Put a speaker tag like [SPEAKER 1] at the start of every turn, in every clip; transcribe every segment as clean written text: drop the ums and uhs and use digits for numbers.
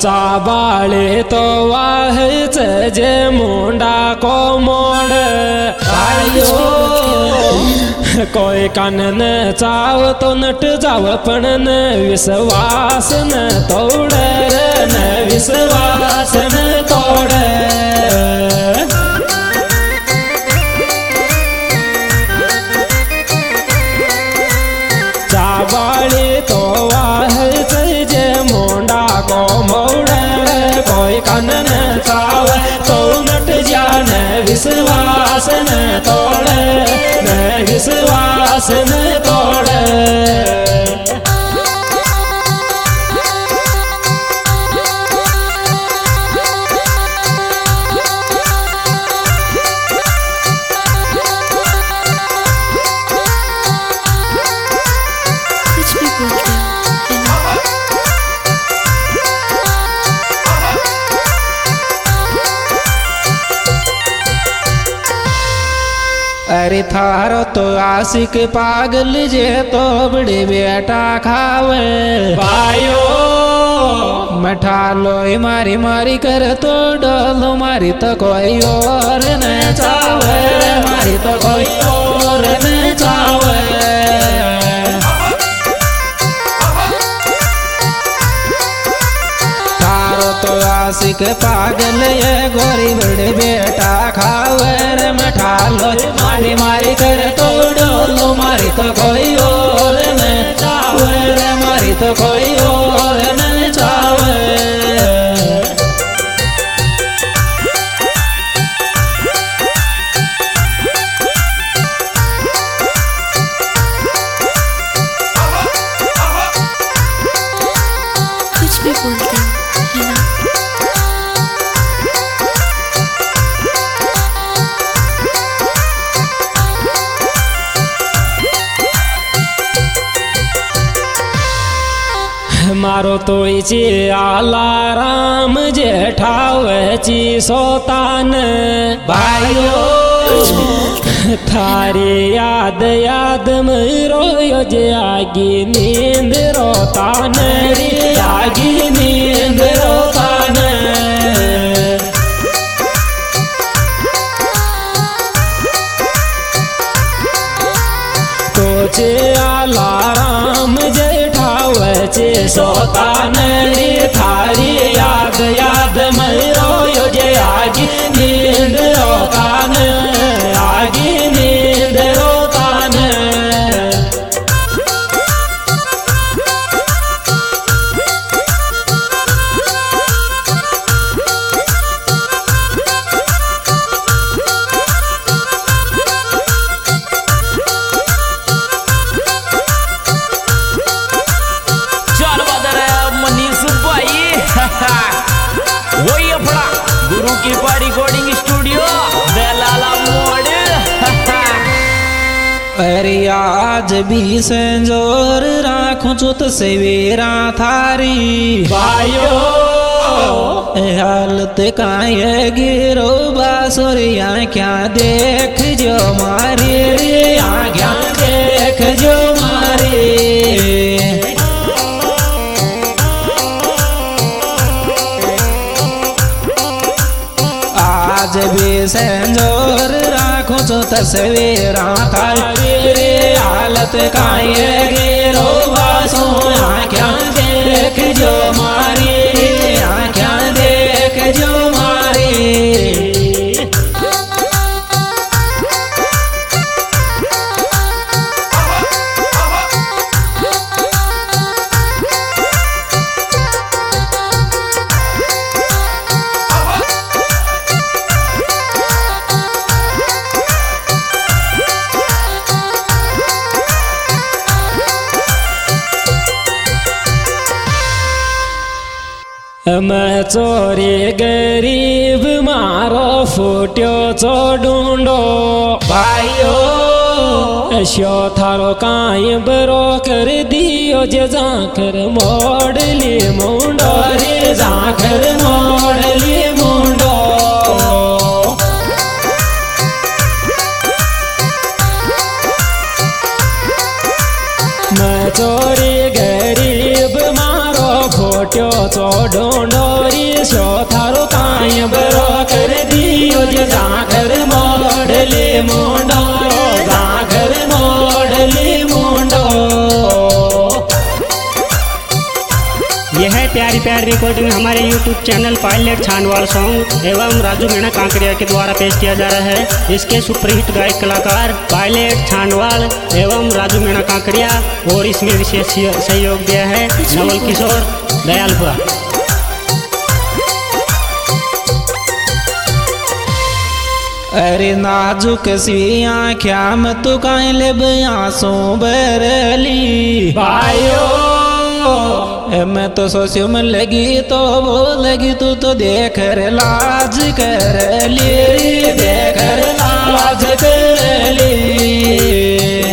[SPEAKER 1] चाबाळे तो वाहच जे मुंडा को मोड़ आयो कोई कानन चाव तो नट जाव पण न विश्वास न तोड़ न विश्वास न तोड़ चाबाळे तो वाहच जे मुंडा को मोड़ कोई कानन चाव तो नट जान विश्वास न तोड़ न विश्वास न तोड़ अरे थारो तो आशिक पागल जे तो बड़े बेटा खावे भाइयो मठा लोई मारी मारी कर तो डलो मारी तो कोई और न चावे मारी तो कोई और न चावे तो आशिक पागल ये गोरी बड़े बेटा खावे रे मठा लो मारी मारी कर तो डोलो मारी तो कोई और न चावे रे मारी तो कोई और न चावे
[SPEAKER 2] कुछ भी बोलते है ना।
[SPEAKER 1] मारो तो इची आलाराम जेठावे ची सोतान भाइयो थारी याद याद में रोयो जे आगी नींद रोतान रे आगी नींद रोतान तो चे आलाराम जेठावे सोतान रे थारी याद याद में रोयो जे आगी नींद रोतान आगी नींद रोतान
[SPEAKER 3] वही अपना गुरु की रिकॉर्डिंग स्टूडियो बेलाला मोड़
[SPEAKER 1] अरे आज भी संजोर राखूं चुत सवेरा थारी भाइयो हालत काये गिरो बासुरिया क्या देख जो मारे रे आज्ञा देख जो मारे आज भी संजोर राखो तो तस्वीरा थारी रे हालत काये गिरो बासो आँख्या देख जो मारी आँख्या देख जो मारी मैं चोरी गरीब मारो फुट्यो चो ढूंढो भाइयो शो थारो काई बरो कर दियो जे जाकर मोड़ली मुंडो रे जाकर मोड़ली मुंडो मैं चोरी गरीब मारो फुट्यो चो ढूंढो
[SPEAKER 4] प्यार रिकॉर्डिंग हमारे यूट्यूब चैनल पायलट छानवाल सॉन्ग एवं राजू मीणा कांकरिया के द्वारा पेश किया जा रहा है। इसके सुपरहिट गायक कलाकार पायलट छानवाल एवं राजू मीणा कांकरिया और इसमें विशेष सहयोग दिया है नवल किशोर दयालपुरा।
[SPEAKER 1] अरे नाजुक सी आँख्या में तू काहे ले आंसू बरली भाइयों, मैं तो सोचू में लगी तो वो लगी तू तो देख रे लाज कर ली, देख रे लाज कर ली।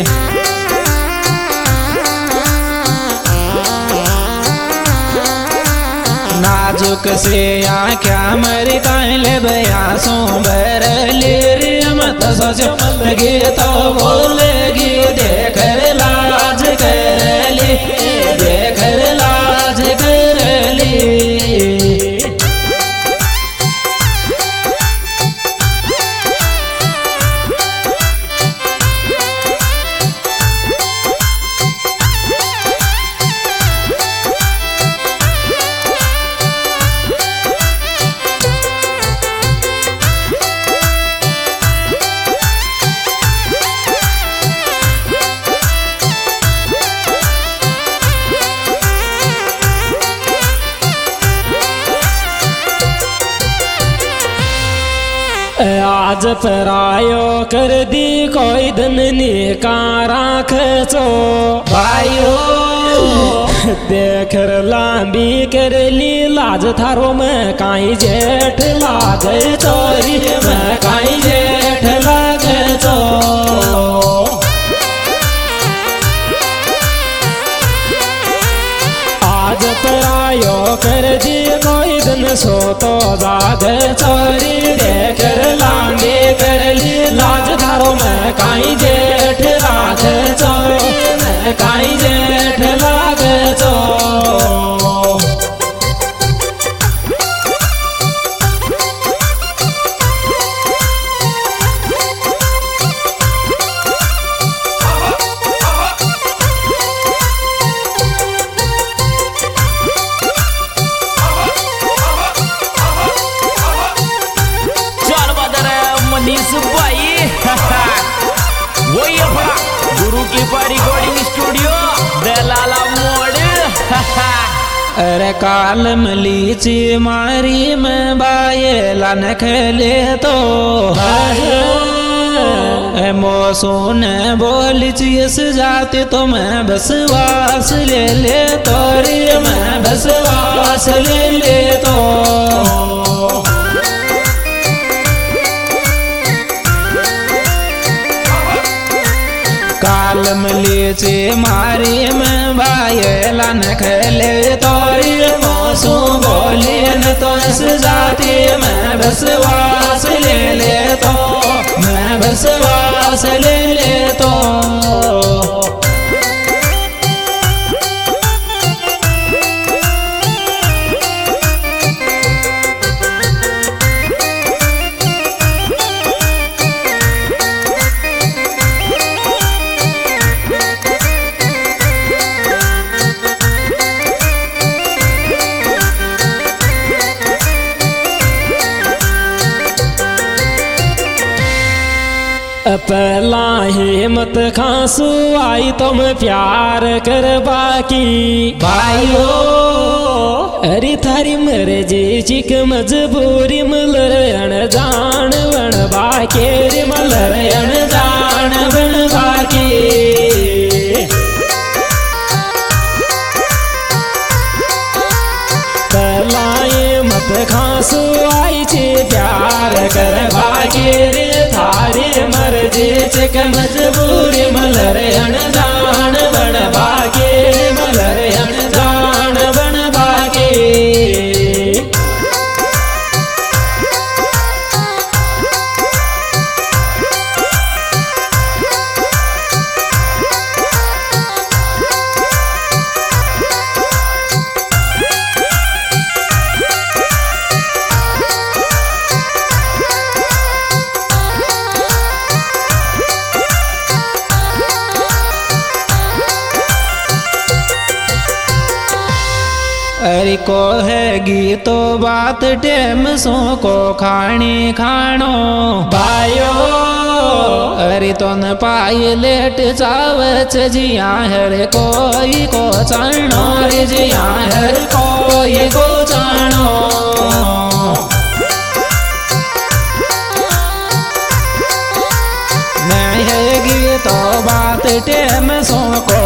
[SPEAKER 1] नाजुक से आँख्या मरी काहे ले बयासों बरली रे, मत सोचो मत लगी तो बोलेगी देख रे लाज कर ली, देख रे लाज कर ली। आज परायो कर दी कोई धन का राख चो भाइयों, देख लांबी कर ली लाज थारो में काई जेठ लाग चोरी में काई जेठ लाग चो। आज परायो कर दी कोई दिन सो तो जाग चोरी, देख लांबी कर ली लाज थारो में काई जेठ लाग चो, में काई जेठ लाग चो।
[SPEAKER 3] वही अपना गुरु की रिकॉर्डिंग स्टूडियो दलाला मोड़।
[SPEAKER 1] अरे काल मलीची मारी में बायला न खेले तो मोसो ने बोली इस जाती तो मैं बसवास ले ले तोरी, मैं बसवास ले ले तो। काल मलीची मारी में बायला न खेले तोरी, मोसू बोली न तो इस जाती मैं बसवास ले ले तो, मैं बसवास ले ले तो। पहला हिम्मत खांसू आई तुम प्यार कर बाकी भाइयों, अरे थारी मरे जी चिक मजबूरी मलर अण जान बन बाके रे, मलर अण जान बन बाकी। पहला हिम्मत खांसू आई छे प्यार कर बाकी रे, थारी मर्जी चिक मजबूरी मलर अण जान बन बाके, मलर अण जान बन बाके। अरे को है गीतो बात टेम सो को खाणी खाणो भायो अरे तो न पाई लेट चावच जिया हर कोई को चाणो रे जिया हर कोई को चाणो तो बात टेम सो को